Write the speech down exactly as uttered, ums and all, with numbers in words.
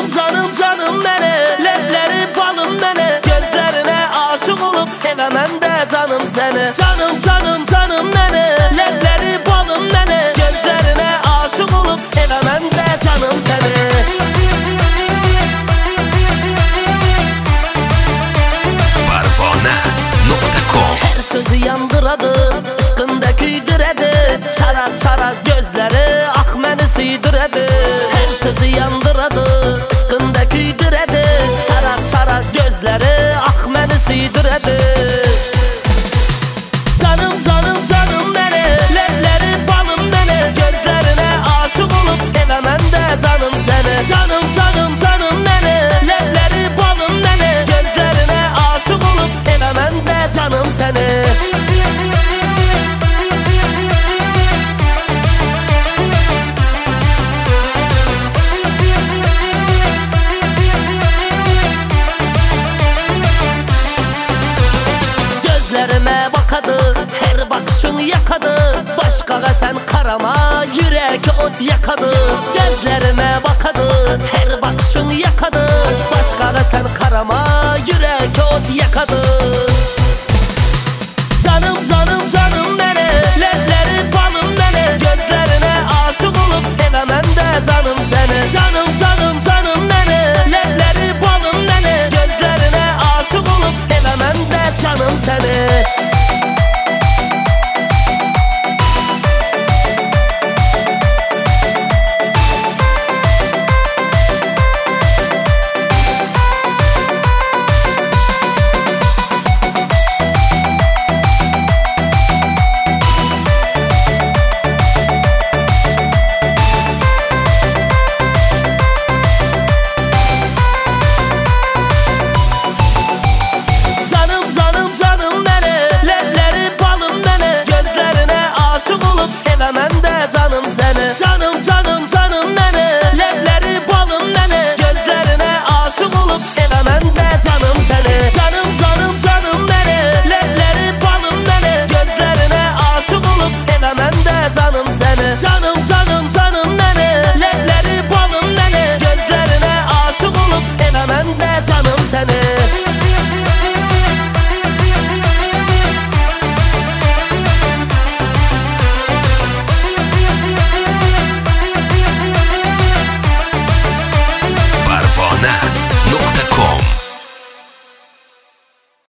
Canım canım canım beni, lepleri balım beni, gözlerine aşık olup sevemem de canım seni. Canım canım canım beni, lepleri balım beni, gözlerine aşık olup sevemem de canım seni. Parvona nokta com Her sözü yandıradı, ışkında küydüredi, çarak çarak gözleri ak məni süydüredi. Her sözü yandıradı, ışkında küydüredi, çarak çarak gözleri ak məni süydüredi. Canım canım canım beni, lepleri balım beni, gözlerine aşık olup sevemem de canım seni. Canım canım canım beni, lepleri balım beni, gözlerine aşık olup sevemem de canım seni. Gözlerime bakadı, her bakışın yakadı, başkaga sen karama, yürek ot yakadı. Gözlerime bakadı, her bakışın yakadı, başkaga sen karama, yürek ot yakadı. Canım canım canım beni, lepleri balım beni, gözlerine aşık olup sevemem de canım seni. Canım canım canım beni, lepleri balım beni, gözlerine aşık olup sevemem de canım seni. Canım canım canım beni, lepleri balım beni, gözlerine aşık olup sevemem